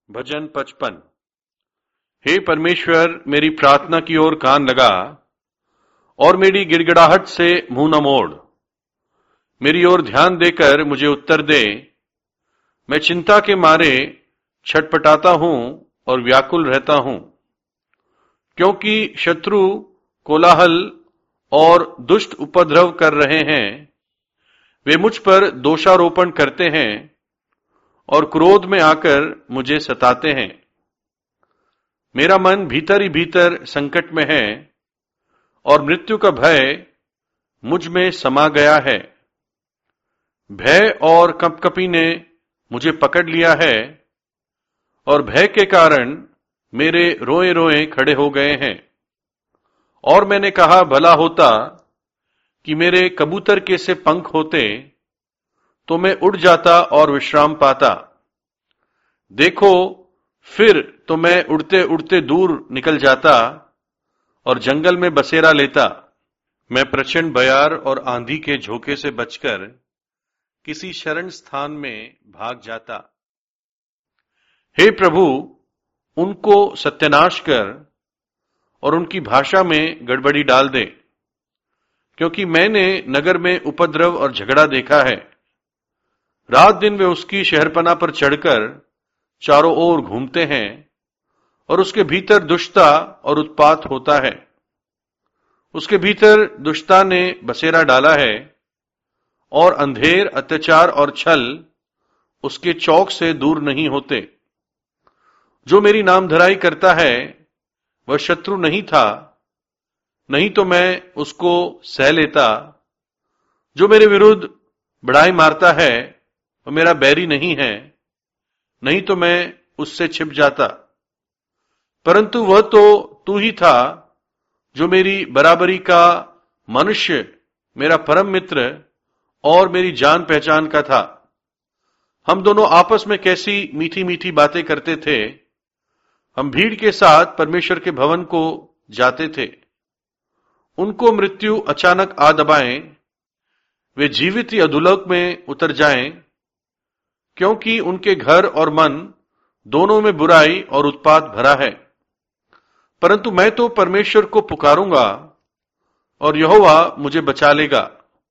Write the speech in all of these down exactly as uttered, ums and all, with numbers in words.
भजन पचपन। हे परमेश्वर, मेरी प्रार्थना की ओर कान लगा और मेरी गिड़गिड़ाहट से मुंह न मोड़। मेरी ओर ध्यान देकर मुझे उत्तर दे। मैं चिंता के मारे छटपटाता हूं और व्याकुल रहता हूं, क्योंकि शत्रु कोलाहल और दुष्ट उपद्रव कर रहे हैं। वे मुझ पर दोषारोपण करते हैं और क्रोध में आकर मुझे सताते हैं। मेरा मन भीतर ही भीतर संकट में है और मृत्यु का भय मुझ में समा गया है। भय और कंपकपी ने मुझे पकड़ लिया है और भय के कारण मेरे रोए रोए खड़े हो गए हैं। और मैंने कहा, भला होता कि मेरे कबूतर के से पंख होते तो मैं उड़ जाता और विश्राम पाता। देखो, फिर तो मैं उड़ते उड़ते दूर निकल जाता और जंगल में बसेरा लेता। मैं प्रचंड बयार और आंधी के झोंके से बचकर किसी शरण स्थान में भाग जाता। हे प्रभु, उनको सत्यानाश कर और उनकी भाषा में गड़बड़ी डाल दे, क्योंकि मैंने नगर में उपद्रव और झगड़ा देखा है। रात दिन वे उसकी शहरपना पर चढ़कर चारों ओर घूमते हैं और उसके भीतर दुष्टता और उत्पात होता है। उसके भीतर दुष्टता ने बसेरा डाला है और अंधेर, अत्याचार और छल उसके चौक से दूर नहीं होते। जो मेरी नामधराई करता है वह शत्रु नहीं था, नहीं तो मैं उसको सह लेता। जो मेरे विरुद्ध बड़ाई मारता है वह मेरा बैरी नहीं है, नहीं तो मैं उससे छिप जाता। परंतु वह तो तू ही था जो मेरी बराबरी का मनुष्य, मेरा परम मित्र और मेरी जान पहचान का था। हम दोनों आपस में कैसी मीठी मीठी बातें करते थे। हम भीड़ के साथ परमेश्वर के भवन को जाते थे। उनको मृत्यु अचानक आ दबाए, वे जीवित ही अधोलोक में उतर जाएं, क्योंकि उनके घर और मन दोनों में बुराई और उत्पात भरा है। परंतु मैं तो परमेश्वर को पुकारूंगा और यहोवा मुझे बचा लेगा।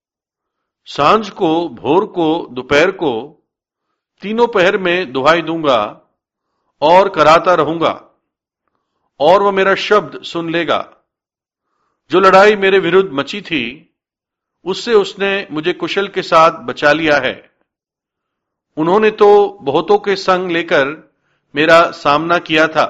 सांझ को, भोर को, दोपहर को, तीनों पहर में दुहाई दूंगा और कराता रहूंगा और वह मेरा शब्द सुन लेगा। जो लड़ाई मेरे विरुद्ध मची थी उससे उसने मुझे कुशल के साथ बचा लिया है। उन्होंने तो बहुतों के संग लेकर मेरा सामना किया था।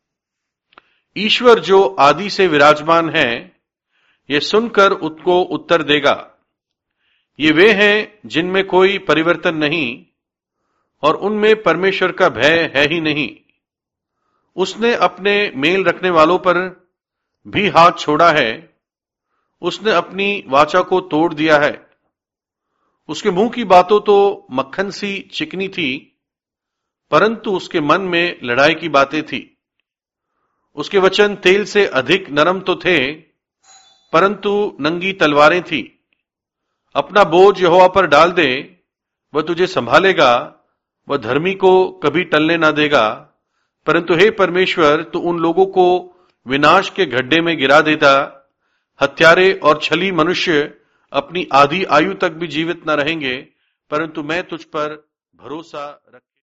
ईश्वर जो आदि से विराजमान है, यह सुनकर उसको उत्तर देगा। ये वे हैं जिनमें कोई परिवर्तन नहीं और उनमें परमेश्वर का भय है ही नहीं। उसने अपने मेल रखने वालों पर भी हाथ छोड़ा है। उसने अपनी वाचा को तोड़ दिया है। उसके मुंह की बातों तो मक्खन सी चिकनी थी, परंतु उसके मन में लड़ाई की बातें थी। उसके वचन तेल से अधिक नरम तो थे, परंतु नंगी तलवारें थी। अपना बोझ यहोवा पर डाल दे, वह तुझे संभालेगा। वह धर्मी को कभी टलने ना देगा। परंतु हे परमेश्वर, तू उन लोगों को विनाश के गड्ढे में गिरा देता। हत्यारे और छली मनुष्य अपनी आधी आयु तक भी जीवित न रहेंगे, परंतु मैं तुझ पर भरोसा रख